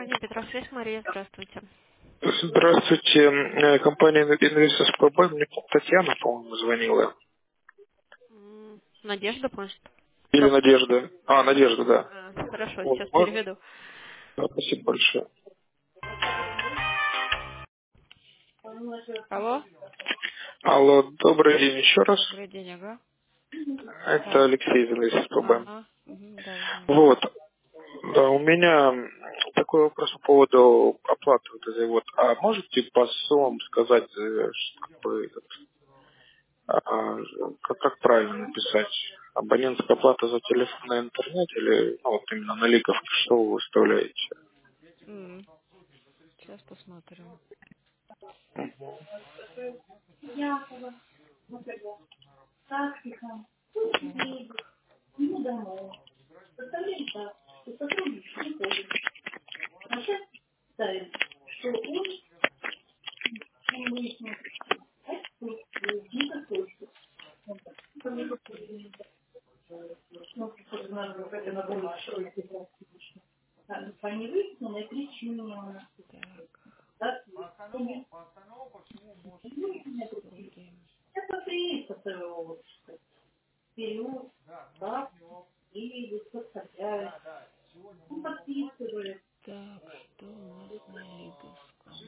Компания Петросвязь, Мария, здравствуйте. Здравствуйте. Компания Investors PB. Мне Татьяна, по-моему, звонила. Надежда, может? Или Надежда. Надежда, да. Хорошо, Вот, сейчас можно? переведу. Да, спасибо большое. Алло? Алло, добрый день еще раз. Добрый день, ага. Это Так, Алексей из Investors PB. ага. Да, узнаю. Вот. Да, у меня такой вопрос по поводу оплаты вот этой вот. А можете по суммам сказать, что как бы как правильно написать? Абонентская плата за телефон на интернет или вот именно на лиговке, что вы выставляете? М, Сейчас посмотрим. Так, так. Услуги. Так, что у нас на Лиговском?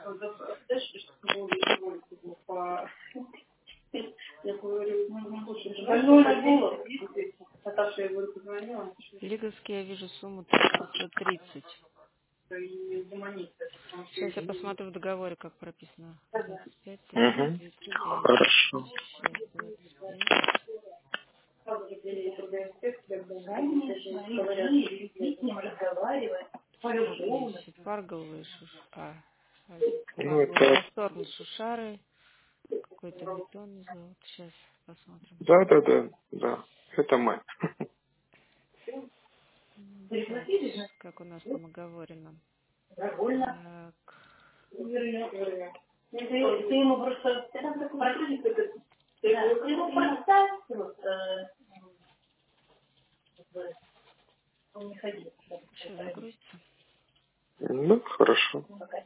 Лиговский я вижу сумму 1730. Сейчас я посмотрю в договоре, как прописано. 25, 30, Угу. 39, Хорошо. 6, 25. Фарговые Ну, это... расторгнут шушары, какой-то бетонный завод. Сейчас посмотрим. Да. Это мы. Так, как у нас там оговорено. Так, сейчас загрузится. Ну, хорошо.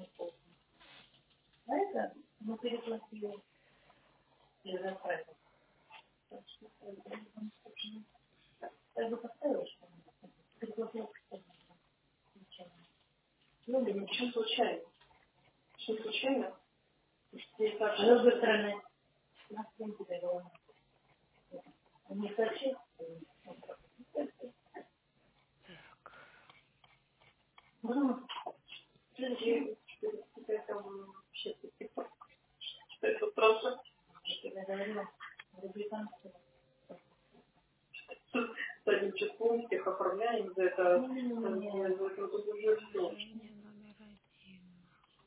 Приложение номер один.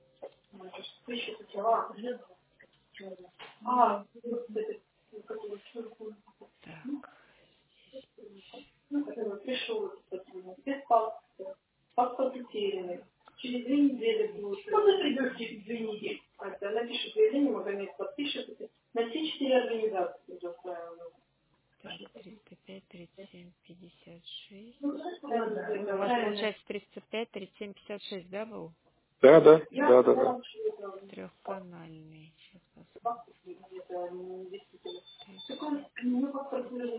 Так, ничего. Так, 305, 37, 56. У вас получается 305, 37, 56, да, был? Да. Трехканальный. Сейчас посмотрим. 35.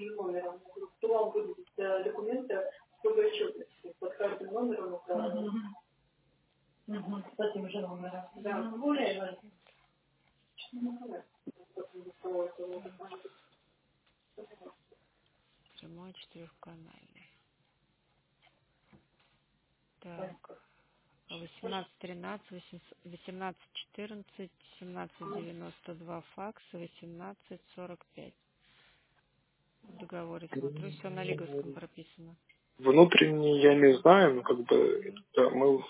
Так, прямой четырехканальный. Так, 1813, 1814, 1792 факс, 1845. В договоре смотрю, все на Лиговском прописано. Внутренний я не знаю, но как бы, Мгм. да, мы,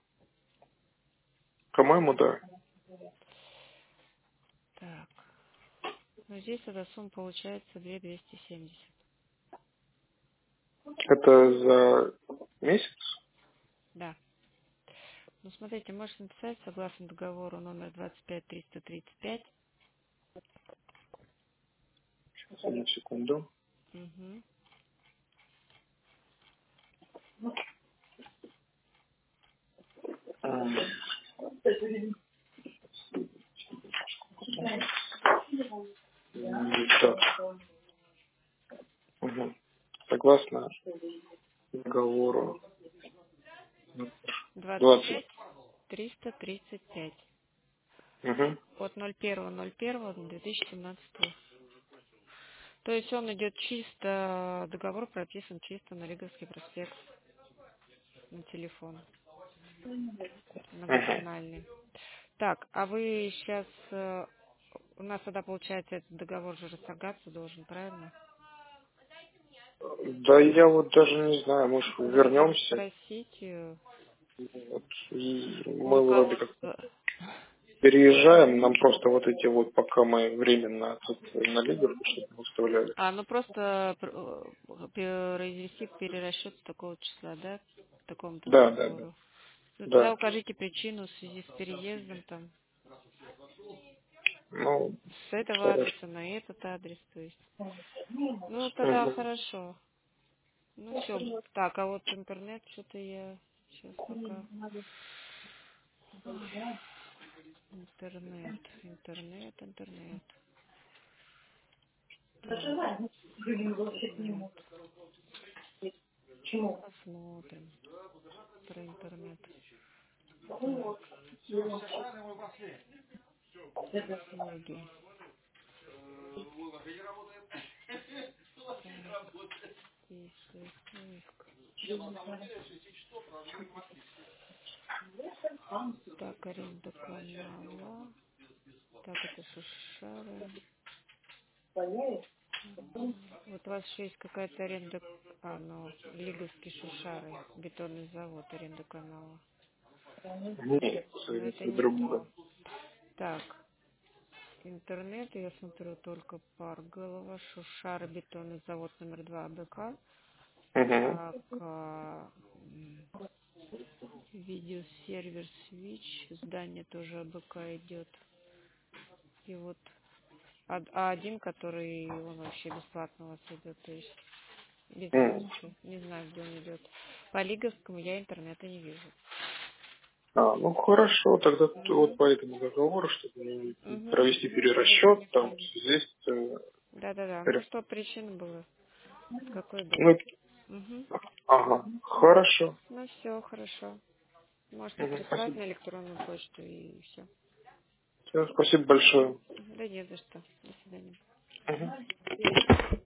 по-моему, да. Так, ну здесь эта сумма получается 2270. Это за месяц? Да. Ну смотрите, можете написать согласно договору номер 25335. Сейчас, одну секунду. Угу. Так. Угу. Согласно договору 20. 25335. Угу. От 01.01.2017. То есть он идет чисто, договор прописан чисто на Лиговский проспект, на телефон, Угу. многоканальный. Так, а вы сейчас, у нас тогда получается этот договор же расторгаться должен, правильно? Да я вот даже не знаю, может Надо вернемся. спросить Вот, и у мы вроде как руководства. переезжаем, нам просто вот эти вот, пока мы временно отсутствуем на лидерку, чтобы выставляли. Ну просто произвести перерасчет с такого числа, да, к такому-то Да, да, да. договору. Ну тогда Да. укажите причину в связи с переездом там Ну, с этого хорошо. адреса на этот адрес, то есть. Ну тогда Угу. хорошо. Ну все. Так, а вот интернет что-то я сейчас пока. Ой, интернет. Так, интернет. Посмотрим про интернет. Так, услуги. Так, действует поиск. Так, аренда канала. Так, это Шушары. Вот у вас еще есть какая-то аренда, ну, Лиговский Шушары, бетонный завод, аренда канала. Нет, Но это это не другое. то. Так, интернет, я смотрю только Парголова, Шушары, бетонный завод номер 2 АБК. Угу. Так, видеосервер Switch, здание тоже АБК идет. И вот один, который он вообще бесплатно у вас идет, то есть без скидки. Не знаю, где он идет. По Лиговскому я интернета не вижу. Ну хорошо, тогда вот Угу. по этому договору, чтобы Угу. провести перерасчет, там здесь Да. Ну, что причина была? Какой был? ну, Угу. ага, хорошо. Ну, все, хорошо. Можете Угу, прислать спасибо. на электронную почту и все. Всё, спасибо большое. Да не за что. До свидания. Мгм.